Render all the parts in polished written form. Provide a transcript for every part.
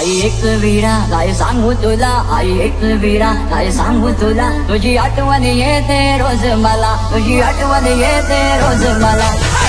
आई एक विडा काय सांगू तुला, आई एक विडा काय सांगू तुला, तुझी आठवण येते रोज मला, तुझी आठवण येते रोज मला.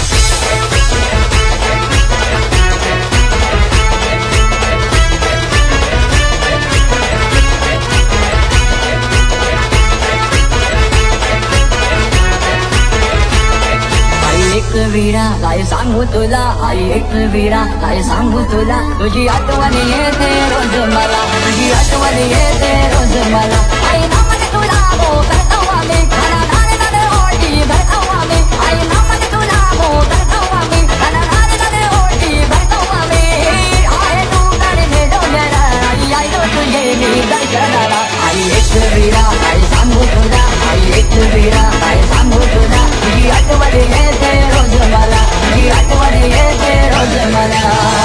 एक विडा काय सांगू तुला, आई एक विडा काय सांगू तुला, तुझी आठवण येते रोज मला, तुझी आठवण येते रोज मला. आई नावाने तुला हो करतो आम्ही, नाने नाने ओटी भरतो आम्ही, आई नावाने तुला हो करतो आम्ही, नाने नाने ओटी भरतो आम्ही. आहे तू गाडी भेटवण्याला, आई आलो तुझे मी दर्शनाला. आई एक विडा काय सांगू तुला, आई एक विडा काय सांगू तुला, तुझी आठवण येते रोज मला, तुझी आठवण येते रोज मला.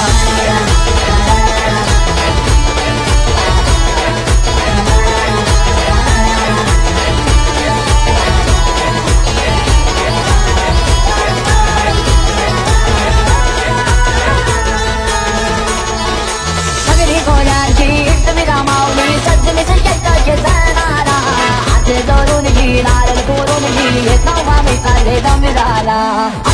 सगळी कोणाची तुम्ही रामावली सज्जनी संकेताचे जाणारा, हात जोडून जी नारळ कोरून जी येतो आम्ही चालले डोंगराला.